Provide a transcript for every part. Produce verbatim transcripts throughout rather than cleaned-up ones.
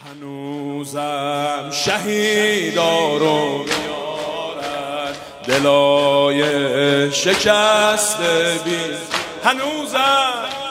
هنوزم شهیدا رو میارن دلای شکسته بی هنوزم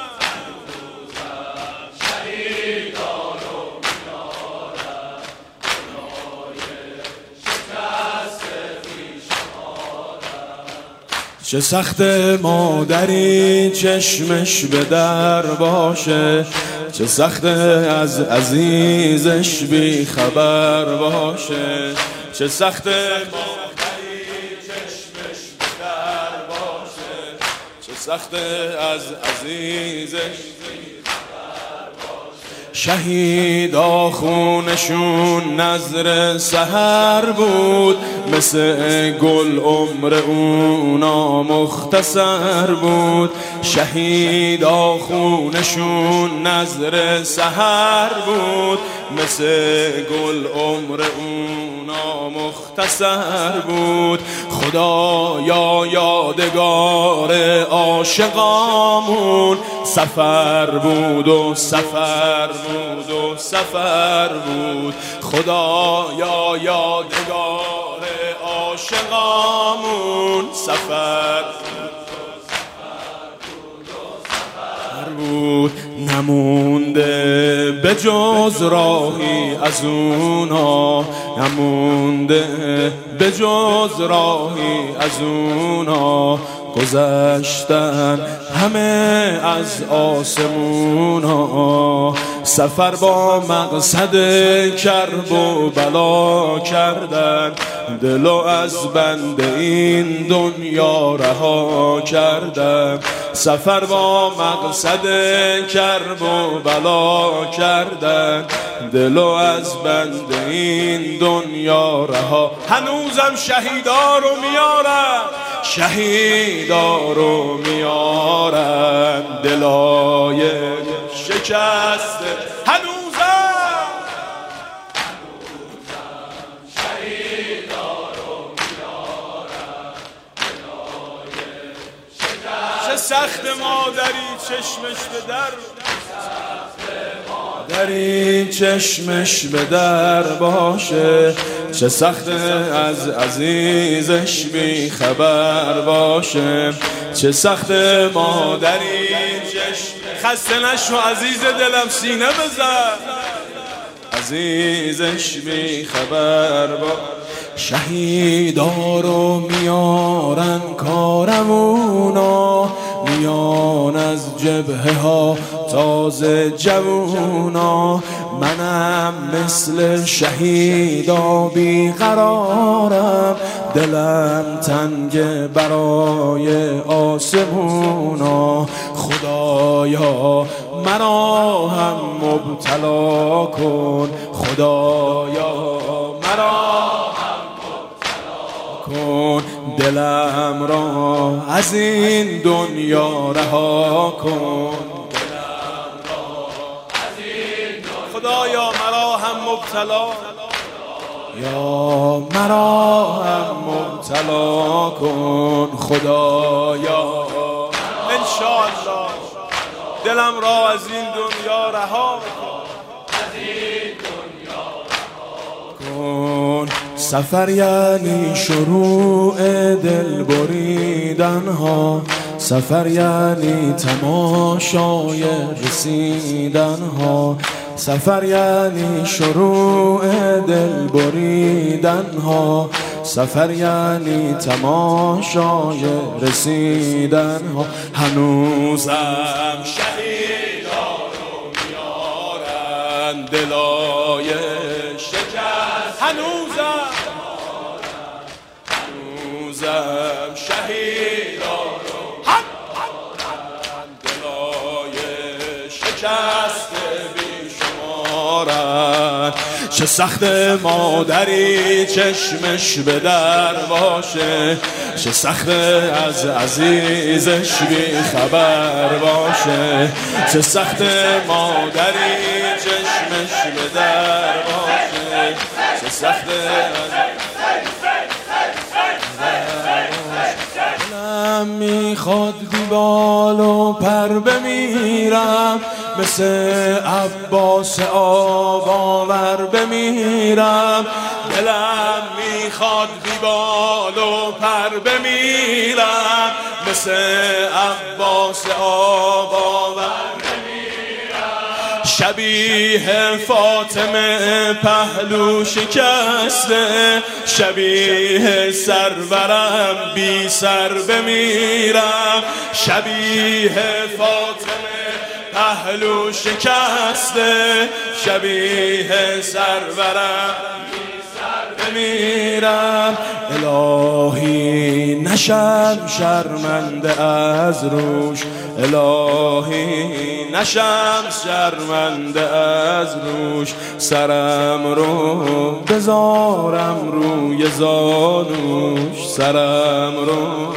شهیدا رو میارن دلای شکسته بیشمارن چه سخت مادری چشمش به در باشه، چه سخت از عزیزش بی خبر باشه، چه سخت مادری چشمش به در باشه، چه سخت از عزیزش بی خبر باشه. شهیدا خونشون نذر سحر بود، مثل گل عمر اونا مختصر بود. شهیدا خونشون نذر سحر بود، مثل گل عمر اونا مختصر بود. خدایا یادگار عاشقامون سفر بود و سفر بود و سفر بود. خدایا یادگار عاشقامون سفر بود، نمونده به جز راهی از اونا، نمونده به جز راهی از اونا. گذشتن همه از آسمونا، سفر با مقصد کرب و بلا کردن، دلو از بند این دنیا رها کردن. سفر با مقصد کرب و بلا کردن، دلو از بند این دنیا رها. هنوزم شهیدا رو میارن، شهیدا رو میارن دلای شکسته. هنوزم شهیدا رو میارن دلای شکسته. چه سخت مادری چشمش به در مادری چشمش به در باشه، چه سخت از عزیزش بی خبر باشه، چه سخت مادری چشم. خسته نشو عزیز دلم سینه بزن، عزیزش بی خبر باشه. شهیدا رو میارن کارمونا، میان از جبهه ها تازه جوونا. منم مثل شهیدا بیقرارم، دلم تنگ برای آسمونا. خدایا مرا هم مبتلا کن، خدایا مرا کن، دلم را از این دنیا رها کن. خدایا مرا هم مبتلا، یا مرا هم مبتلا کن. خدایا انشاءالله دلم را از این دنیا رها کن. سفر یعنی شروع دل بریدن ها، سفر یعنی تماشای رسیدن ها، سفر یعنی شروع دل بریدن ها، سفر یعنی تماشای رسیدن ها. هنوزم شهیدا رو میارن دلای شکست. هنوزم هنوزم شهیدا رو میارن دلای شکست بیشمارن. چه سخت مادری چشمش به در باشه، چه سخت از عزیزش بی خبر باشه، چه سخت مادری چشمش به در باشه، چه سخت دلم میخواد دیبال و پر بمیرم، مثل عباس آب آور بمیرم، دلم میخواد بی بال و پر بمیرم، مثل عباس آب آور شبیه فاطمه پهلو شکسته، شبیه سرورم بی سر بمیرم، شبیه فاطمه پهلو شکسته، شبیه سرورم بمیرم. الهی نشم شرمنده از روش، الهی نشم شرمنده از روش، سرم رو بذارم روی زانوش، سرم رو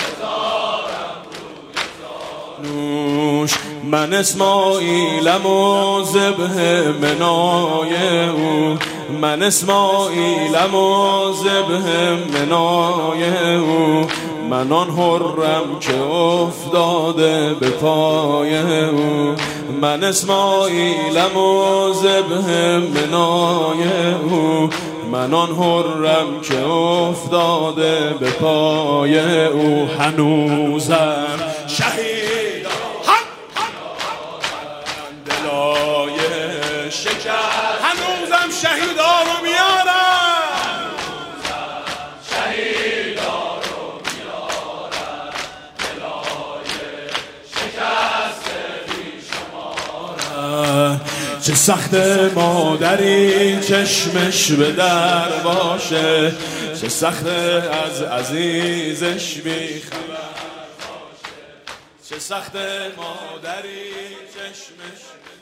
من اسماعیلم و ذبح منای او، من اسماعیلم و ذبح منای او، من آن حرم که افتاده به پای او، من اسماعیلم و ذبح منای او، من آن حرم که افتاده به پای او. هنوزم شهید شکر، هنوزم شهیدا رو میارم، شهیدا رو میارم، دلای شکست بیشمارم. چه سخت مادری چشمش به در باشه، چه سخت از عزیزش بی خبر باشه، چه سخت مادری چشمش